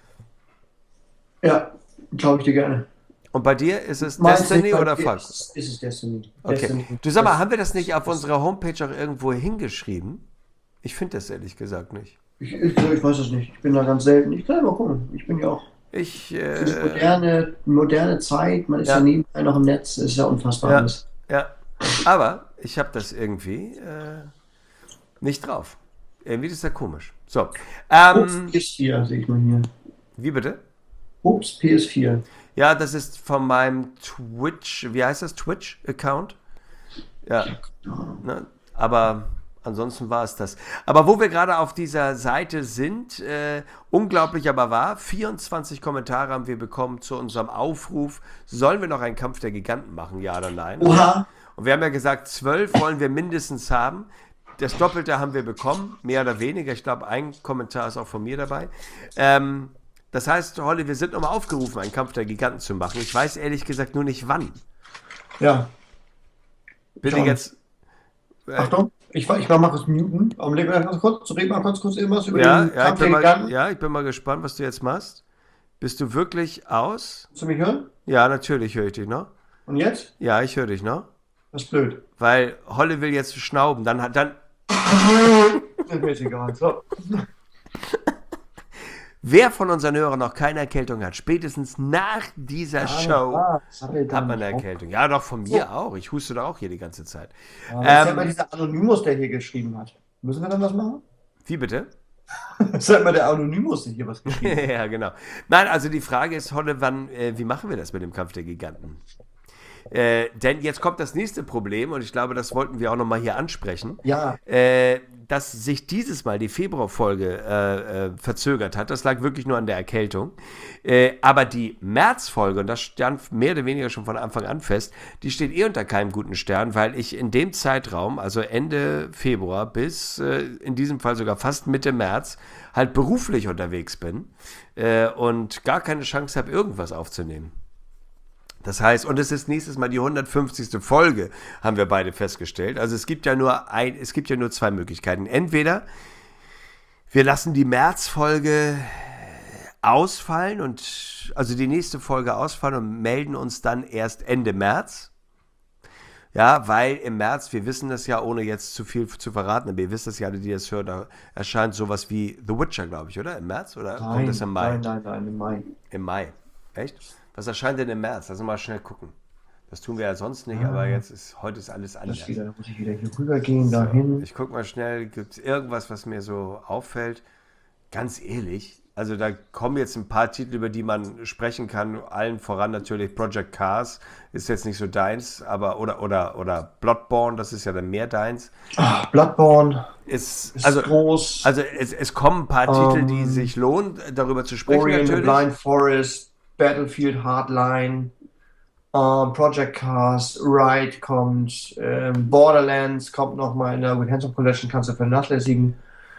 Ja, glaube ich dir gerne. Und bei dir ist es Meins Destiny nicht, oder bei dir Falco? Ist, ist es Destiny. Okay. Destiny. Du sag mal, haben wir das nicht auf unserer Homepage auch irgendwo hingeschrieben? Ich finde das ehrlich gesagt nicht. Ich, ich, ich weiß es nicht. Ich bin da ganz selten. Ich kann mal gucken. Ich bin ja auch. Ich, Für die äh, moderne, moderne Zeit, man ist ja, Ja. nebenbei noch im Netz, ist ja unfassbar ja, alles. ja. Aber ich habe das irgendwie äh, nicht drauf. Irgendwie ist das ja komisch. So. Ups, Ähm, P S vier sehe ich mal hier. wie bitte? Ups, P S vier. Ja, das ist von meinem Twitch, wie heißt das? Twitch-Account? Ja, ne? Aber ansonsten war es das. Aber wo wir gerade auf dieser Seite sind, äh, unglaublich aber wahr, vierundzwanzig Kommentare haben wir bekommen zu unserem Aufruf, sollen wir noch einen Kampf der Giganten machen, ja oder nein? Oha! Und wir haben ja gesagt, zwölf wollen wir mindestens haben. Das Doppelte haben wir bekommen, mehr oder weniger. Ich glaube, ein Kommentar ist auch von mir dabei. Ähm, das heißt, Holly, wir sind nochmal aufgerufen, einen Kampf der Giganten zu machen. Ich weiß ehrlich gesagt nur nicht wann. Ja, Bitte Schauen. jetzt. Äh, Achtung, ich, ich mach mal kurz muten. Augenblick, ganz kurz, red mal kurz, kurz irgendwas über ja, den ja, ich Kampf der bin mal, Giganten. ja, ich bin mal gespannt, was du jetzt machst. Bist du wirklich aus? Kannst du mich hören? Ja, natürlich höre ich dich noch. Und jetzt? Ja, ich höre dich noch. Das ist blöd. Weil Holle will jetzt schnauben. Dann hat dann. Ist mir jetzt egal. So. Wer von unseren Hörern noch keine Erkältung hat, spätestens nach dieser Show das hat, er hat man eine dann auch. Erkältung. Ja, doch, von mir auch. Ich huste doch auch hier die ganze Zeit. Ja, das ist ja Ähm, mal dieser Anonymous, der hier geschrieben hat. Müssen wir dann was machen? Wie bitte? Das ist ja immer der Anonymous, der hier was geschrieben hat. Ja, genau. Nein, also die Frage ist, Holle, wann, äh, wie machen wir das mit dem Kampf der Giganten? Äh, denn jetzt kommt das nächste Problem und ich glaube, das wollten wir auch nochmal hier ansprechen. Ja, Äh, dass sich dieses Mal die Februarfolge äh, äh, verzögert hat. Das lag wirklich nur an der Erkältung. Äh, aber die Märzfolge, und das stand mehr oder weniger schon von Anfang an fest, die steht eh unter keinem guten Stern, weil ich in dem Zeitraum, also Ende Februar bis äh, in diesem Fall sogar fast Mitte März, halt beruflich unterwegs bin äh, und gar keine Chance habe, irgendwas aufzunehmen. Das heißt, und es ist nächstes Mal die hundertfünfzigste Folge, haben wir beide festgestellt. Also es gibt ja nur ein, es gibt ja nur zwei Möglichkeiten. Entweder wir lassen die Märzfolge ausfallen und also die nächste Folge ausfallen und melden uns dann erst Ende März. Ja, weil im März, wir wissen das ja, ohne jetzt zu viel zu verraten, aber ihr wisst das ja, alle, die das hören, da erscheint sowas wie The Witcher, glaube ich, oder? Im März? Oder kommt nein, das im Mai? nein, nein, nein, im Mai. Im Mai. Echt? Was erscheint denn im März? Lass uns mal schnell gucken. Das tun wir ja sonst nicht, Ah. aber jetzt ist, heute ist alles Das anders. wieder, da muss ich wieder hier rübergehen, So, dahin. ich gucke mal schnell, gibt es irgendwas, was mir so auffällt? Ganz ehrlich, also da kommen jetzt ein paar Titel, über die man sprechen kann, allen voran natürlich Project Cars, ist jetzt nicht so deins, aber oder oder oder Bloodborne, das ist ja dann mehr deins. Ah, Bloodborne Ist, ist also groß. also es, es kommen ein paar Titel, die Ähm, sich lohnen, darüber zu sprechen Ori and the natürlich. Blind Forest, Battlefield Hardline, ähm, Project Cars, Ride kommt, ähm, Borderlands kommt nochmal in der With Hands of Collection, kannst du vernachlässigen.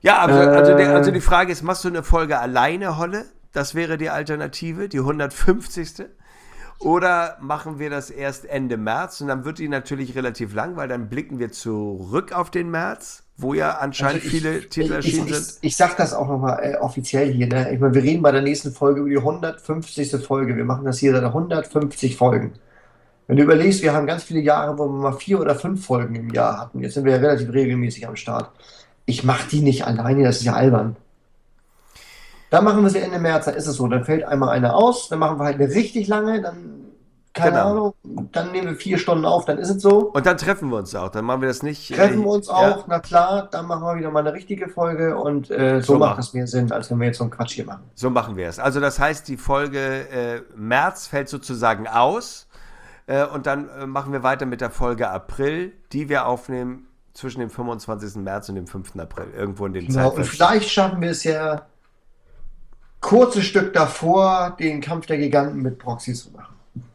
Ja, also, Äh, also, die, also die Frage ist, machst du eine Folge alleine, Holle? Das wäre die Alternative, die hundertfünfzigste. Oder machen wir das erst Ende März und dann wird die natürlich relativ lang, weil dann blicken wir zurück auf den März, wo ja anscheinend also ich, viele Titel ich, erschienen ich, sind. ich, ich sag das auch nochmal äh, offiziell hier. Ne? Ich meine, wir reden bei der nächsten Folge über die hundertfünfzigste Folge. Wir machen das hier seit hundertfünfzig Folgen. Wenn du überlegst, wir haben ganz viele Jahre, wo wir mal vier oder fünf Folgen im Jahr hatten. Jetzt sind wir ja relativ regelmäßig am Start. Ich mache die nicht alleine, das ist ja albern. Dann machen wir sie Ende März, dann ist es so. Dann fällt einmal eine aus, dann machen wir halt eine richtig lange, dann, keine Genau. Ahnung, dann nehmen wir vier Stunden auf, dann ist es so. Und dann treffen wir uns auch, dann machen wir das nicht. Treffen äh, wir uns ja. auch, na klar, dann machen wir wieder mal eine richtige Folge und äh, so, So macht machen. das mehr Sinn, als wenn wir jetzt so einen Quatsch hier machen. So machen wir es. Also das heißt, die Folge äh, März fällt sozusagen aus äh, und dann äh, machen wir weiter mit der Folge April, die wir aufnehmen zwischen dem fünfundzwanzigsten März und dem fünften April. Irgendwo in den Genau. Und Zeitfenster. vielleicht schaffen wir es ja kurzes Stück davor, den Kampf der Giganten mit Proxy zu machen.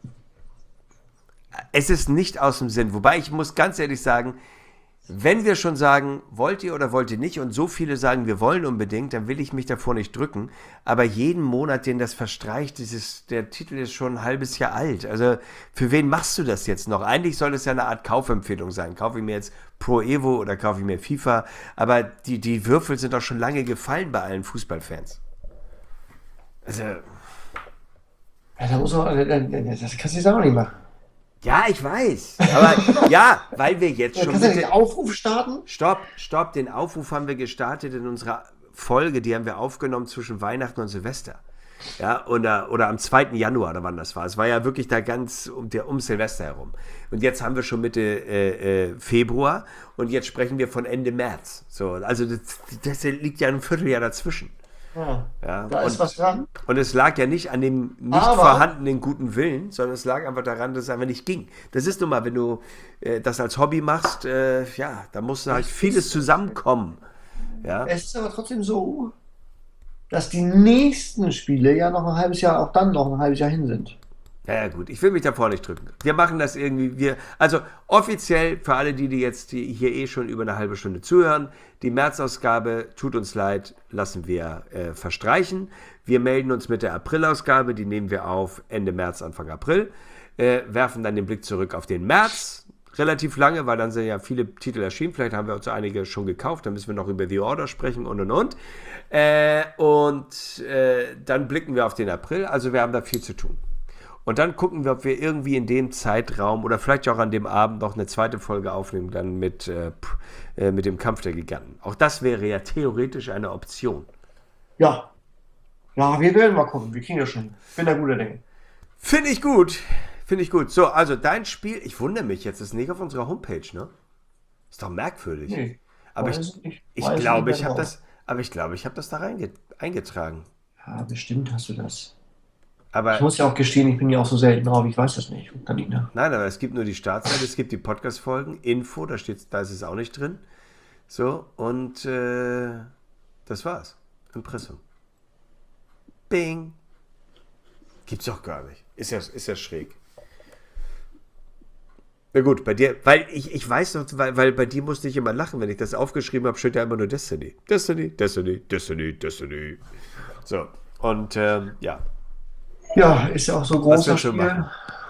Es ist nicht aus dem Sinn. Wobei ich muss ganz ehrlich sagen, wenn wir schon sagen, wollt ihr oder wollt ihr nicht und so viele sagen, wir wollen unbedingt, dann will ich mich davor nicht drücken. Aber jeden Monat, den das verstreicht, dieses, der Titel ist schon ein halbes Jahr alt. Also für wen machst du das jetzt noch? Eigentlich soll es ja eine Art Kaufempfehlung sein. Kaufe ich mir jetzt Pro Evo oder kaufe ich mir FIFA? Aber die, die Würfel sind doch schon lange gefallen bei allen Fußballfans. Also, Ja, da muss man, das kannst du jetzt auch nicht machen. ja, ich weiß. Aber ja, weil wir jetzt Da schon kannst du Mitte, den Aufruf starten. Stopp, stopp, den Aufruf haben wir gestartet in unserer Folge, die haben wir aufgenommen zwischen Weihnachten und Silvester. Ja, oder, oder am zweiten Januar, oder wann das war. Es war ja wirklich da ganz um, der, um Silvester herum. Und jetzt haben wir schon Mitte äh, äh, Februar und jetzt sprechen wir von Ende März. So, also das, das liegt ja ein Vierteljahr dazwischen. Ja, Ja, da ist und- was dran. Und es lag ja nicht an dem nicht Aber- vorhandenen guten Willen, sondern es lag einfach daran, dass es einfach nicht ging. Das ist nun mal, wenn du äh, das als Hobby machst, äh, ja, da muss halt vieles zusammenkommen. Ja, Es ist aber trotzdem so, dass die nächsten Spiele ja noch ein halbes Jahr, auch dann noch ein halbes Jahr hin sind. ja, ja gut, ich will mich davor nicht drücken. Wir machen das irgendwie, wir, also offiziell für alle, die, die jetzt die hier eh schon über eine halbe Stunde zuhören, die Märzausgabe, tut uns leid, lassen wir äh, verstreichen. Wir melden uns mit der Aprilausgabe, die nehmen wir auf Ende März, Anfang April, äh, werfen dann den Blick zurück auf den März, relativ lange, weil dann sind ja viele Titel erschienen, vielleicht haben wir uns einige schon gekauft, dann müssen wir noch über The Order sprechen und und und. Äh, und äh, dann blicken wir auf den April, also wir haben da viel zu tun. Und dann gucken wir, ob wir irgendwie in dem Zeitraum oder vielleicht auch an dem Abend noch eine zweite Folge aufnehmen, dann mit, äh, pff, äh, mit dem Kampf der Giganten. Auch das wäre ja theoretisch eine Option. Ja. Ja, wir werden mal gucken. Wir kriegen das schon. Ich bin da guter Dinge. Finde ich gut. Finde ich gut. So, also dein Spiel, ich wundere mich jetzt, ist nicht auf unserer Homepage, ne? Ist doch merkwürdig. Nee, aber weiß ich, ich nicht. ich Weiß glaube, nicht ich habe genau. das, aber ich glaube, ich habe das da reinge eingetragen. Ja, bestimmt hast du das. Aber Ich muss ja auch gestehen, ich bin ja auch so selten drauf. Ich weiß das nicht. Kann ich nach. nein, aber es gibt nur die Startseite, es gibt die Podcast-Folgen, Info, da steht, da ist es auch nicht drin. So, und äh, das war's. Impressum. Bing. Gibt's doch gar nicht. Ist ja, ist ja schräg. Na gut, bei dir, weil ich, ich weiß noch, weil, weil bei dir musste ich immer lachen, wenn ich das aufgeschrieben habe, steht ja immer nur Destiny. Destiny, Destiny, Destiny, Destiny. So, und ähm, ja. Ja, ist ja auch so Was groß. willst du machen?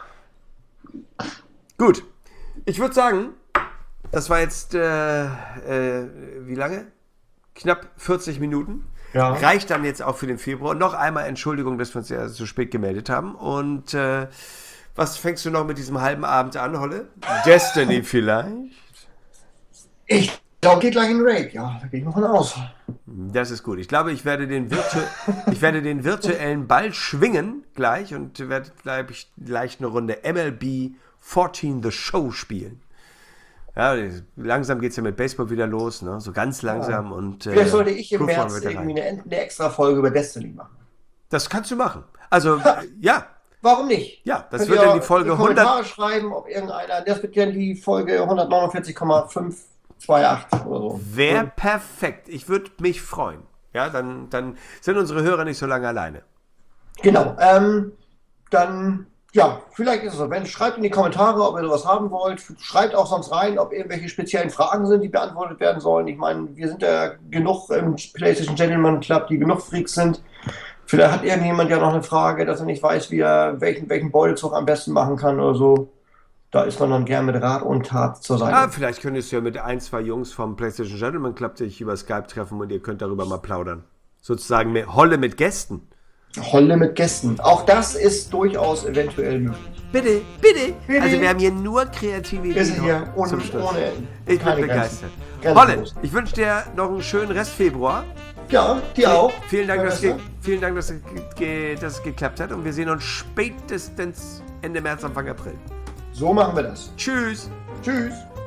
Gut. Ich würde sagen, das war jetzt, äh, äh, wie lange? Knapp vierzig Minuten. Ja. Reicht dann jetzt auch für den Februar. Noch einmal Entschuldigung, dass wir uns ja so spät gemeldet haben. Und äh, was fängst du noch mit diesem halben Abend an, Holle? Destiny vielleicht? Ich glaube, geht gleich in Raid. Ja, da gehe ich mal von aus. Das ist gut. Ich glaube, ich werde den, virtu ich werde den virtuellen Ball schwingen gleich und werde, glaube ich, gleich eine Runde M L B vierzehn The Show spielen. Ja, langsam geht es ja mit Baseball wieder los, ne? So ganz langsam. Ja. Und, äh, Vielleicht sollte ich im gucken wir März mal wieder irgendwie rein. eine, eine extra Folge über Destiny machen. Das kannst du machen. Also, ja, Warum nicht? ja, das Könnt wird ihr dann die Folge in die Kommentare hundert. schreiben, ob irgendeiner, das wird ja die Folge hundertneunundvierzig Komma fünf zwei acht oder so. Wäre perfekt. Ich würde mich freuen. Ja, dann, dann sind unsere Hörer nicht so lange alleine. Genau. Ähm, dann Ja, vielleicht ist es so. Wenn, schreibt in die Kommentare, ob ihr sowas haben wollt. Schreibt auch sonst rein, ob irgendwelche speziellen Fragen sind, die beantwortet werden sollen. Ich meine, wir sind ja genug im PlayStation Gentleman Club, die genug Freaks sind. Vielleicht hat irgendjemand ja noch eine Frage, dass er nicht weiß, wie er welchen, welchen Beutezug am besten machen kann oder so. Da ist man dann gern mit Rat und Tat zur Seite. Ah, vielleicht könntest du ja mit ein, zwei Jungs vom PlayStation Gentleman Club dich über Skype treffen und ihr könnt darüber mal plaudern. Sozusagen mit Holle mit Gästen. Holle mit Gästen. Auch das ist durchaus eventuell möglich. Bitte, bitte. Bitte. Also wir haben hier nur kreative Wir sind Ideen hier zum ohne, Schluss. ohne Ich bin keine begeistert. Grenzen. Holle, Grenzenlos. ich wünsche dir noch einen schönen Rest Februar. Ja, dir auch. Vielen Dank, dass, Herr ge vielen Dank dass, es ge dass es geklappt hat und wir sehen uns spätestens Ende März, Anfang April. So machen wir das. Tschüss. Tschüss.